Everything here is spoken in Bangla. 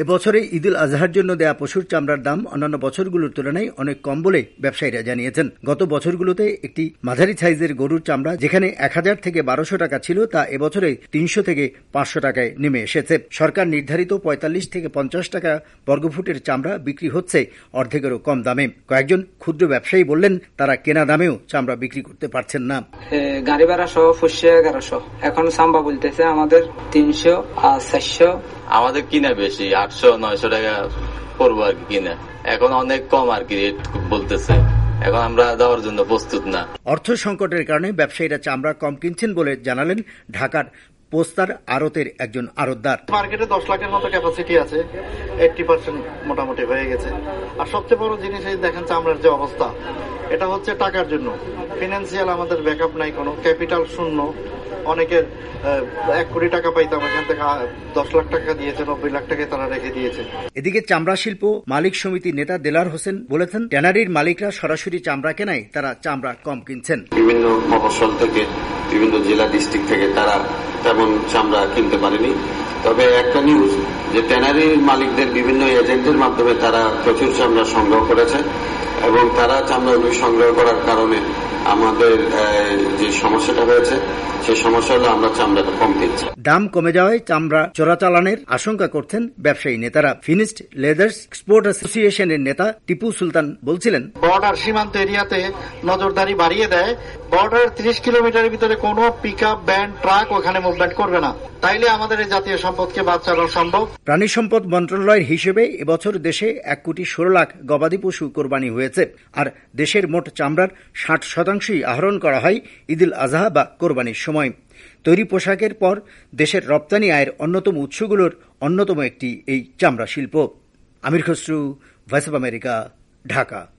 এবছরে ঈদ উল আজহার জন্য দেয়া পশুর চামড়ার দাম অন্যান্য বছরগুলোর তুলনায় অনেক কম বলে ব্যবসায়ীরা জানিয়েছেন। গত বছরগুলোতে একটি মাঝারি সাইজের গরুর চামড়া যেখানে 1000 থেকে 1200 টাকা ছিল তা এবছরে 300 থেকে 500 টাকায় নেমে এসেছে। সরকার নির্ধারিত 45 থেকে 50 টাকা বর্গফুটের চামড়া বিক্রি হচ্ছে অর্ধেকেরও কম দামে। কয়েকজন ক্ষুদ্র ব্যবসায়ী বললেন তারা কেনা দামেও চামড়া বিক্রি করতে পারছেন না। গাড়ি ভাড়া সহ 1100, এখন চামড়া বলতেছে আমাদের 300 আর 400। আমাদের কিনা বেশি 800-900 টাকা পড়বো আর কি কিনা, এখন অনেক কম আর কি রেট বলতেছে, এখন আমরা দেওয়ার জন্য প্রস্তুত না। অর্থ সংকটের কারণে ব্যবসায়ীরা চামড়া কম কিনছেন বলে জানালেন ঢাকার পোস্তার আড়তের একজন আড়তদার। মার্কেটে 10 লাখের মতো ক্যাপাসিটি আছে, 80% মোটামুটি হয়ে গেছে। আর সবচেয়ে বড় জিনিস এই দেখেন চামড়ার যে অবস্থা, এটা হচ্ছে টাকার জন্য। ফিনান্সিয়াল আমাদের ব্যাকআপ নাই, কোনো ক্যাপিটাল শূন্য। অনেকের 1 কোটি টাকা পাইতাম, এখান থেকে 10 লাখ টাকা দিয়েছে, 90 লাখ টাকা তারা রেখে দিয়েছে। এদিকে চামড়া শিল্প মালিক সমিতির নেতা দেলার হোসেন বলেছেন, ট্যানারির মালিকরা সরাসরি চামড়া কেনায় তারা চামড়া কম কিনছেন। বিভিন্ন মফস্বল থেকে, বিভিন্ন জেলা ডিস্ট্রিক্ট থেকে তারা তেমন চামড়া কিনতে পারেনি। তবে একটা নিউজ যে ট্যানারির মালিকদের বিভিন্ন এজেন্টের মাধ্যমে তারা প্রচুর চামড়া সংগ্রহ করেছে এবং তারা চামড়াগুলি সংগ্রহ করার কারণে আমাদের যে সমস্যাটা হয়েছে সেই সমস্যা হলো আমরা চামড়াটা কম কিনছি। দাম কমে যাওয়ায় চামড়া চোরাচালানের আশঙ্কা করছেন ব্যবসায়ী নেতারা। ফিনিশড লেদার্স এক্সপোর্ট অ্যাসোসিয়েশনের নেতা টিপু সুলতান বলছিলেন, বর্ডার সীমান্ত এরিয়াতে নজরদারি বাড়িয়ে দেয়, বর্ডার 30 কিলোমিটারের ভিতরে কোনো পিকআপ, ভ্যান, ট্রাক ওখানে মুভমেন্ট করবে না, তাইলে আমাদের এই জাতীয় সম্পদকে বাঁচানো সম্ভব। প্রাণী সম্পদ মন্ত্রণালয়ের হিসেবে এবছর দেশে 1,16,00,000 গবাদি পশু কোরবানি হয়েছে। আর দেশের মোট চামড়ার 60% আহরণ করা হয় ঈদ উল আজহা বা কোরবানির সময়। তৈরি পোশাকের পর দেশের রপ্তানি আয়ের অন্যতম উৎসগুলোর অন্যতম একটি এই চামড়া শিল্প। Amir Khasru, voice of America, Dhaka.